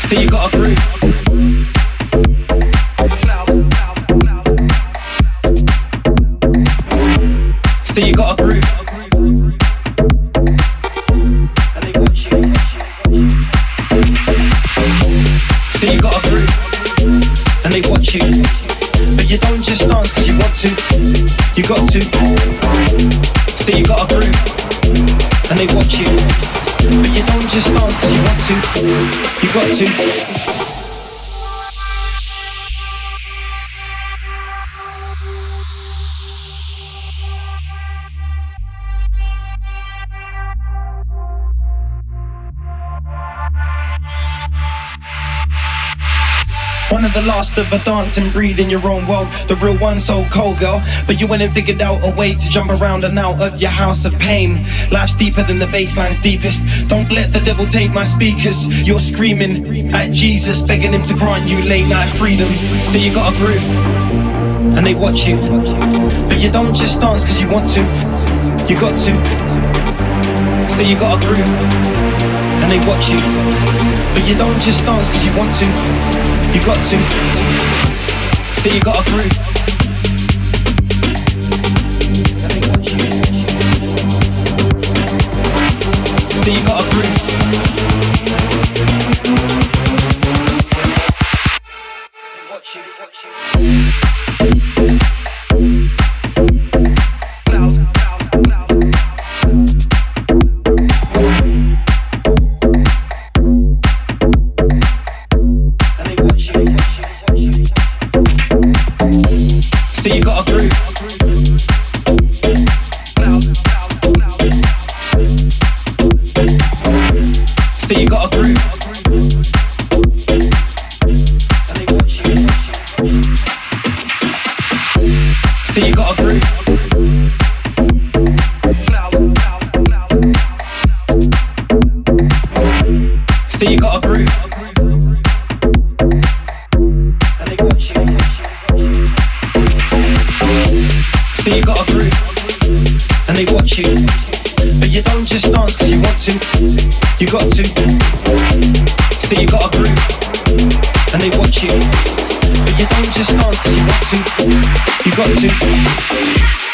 So you got a groove. So you got a groove. And they watch you. So you got a groove. And they watch you. But you don't just dance cause you want to. You got to. So you got a groove. And they watch you. But you don't just dance cause you want to. You got to. One of the last of a dancing breed in your own world. The real one, so cold, girl. But you went and figured out a way to jump around and out of your house of pain. Life's deeper than the bassline's deepest. Don't let the devil take my speakers. You're screaming at Jesus, begging him to grant you late night freedom. So you got a groove, and they watch you. But you don't just dance cause you want to. You got to. So you got a groove, and they watch you. But you don't just dance cause you want to. You got to. So you got a groove. And they watch you. So you got a groove. They watch you, watch you. So you got a groove. So you got a groove. And they watch you. So you got a groove. So you got a groove. And they watch you. So you got a groove, and they watch you. But you don't just dance cause you want to. You got to. So you got a groove, and they watch you. But you don't just dance cause you want to. You got to.